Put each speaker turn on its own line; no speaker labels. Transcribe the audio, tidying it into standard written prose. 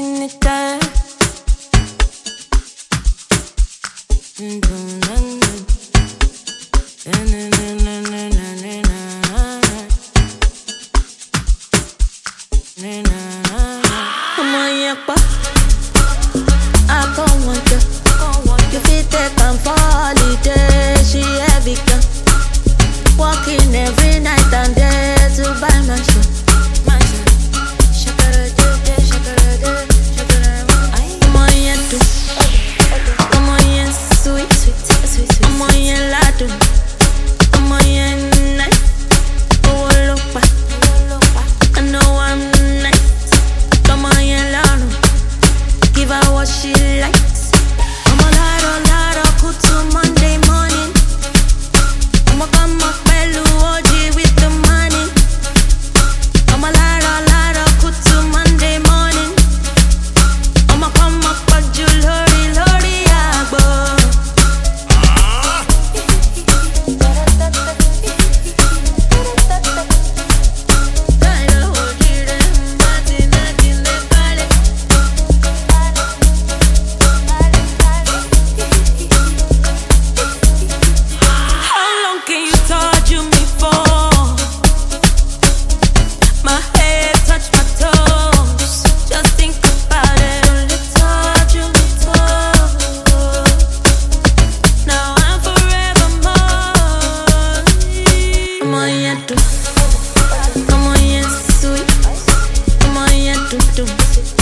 infinite. Come on, yakpa. I come want you. You fit take am for holiday. She heavy girl, working every night and day to buy my show. Come on, yeah, do. Come on, yeah, sweet, sweet, sweet. Come on, yeah, ladu. Come on, yeah, nice. Oh, look back. I know I'm nice. Come on, yeah, ladu. Give her what she likes. I'm a lado, cool to Monday morning. I'm a come up, bellu, OG with the money. I'm a lado, cool to Monday morning. I'm a come up, but you lori, agbo. How long can you torture me for? My head touch my toes. Just think about it. Only torture me for. Now I'm forever more. Come on, yeah, do. Come on, yeah, sweet. Come on, yeah, do.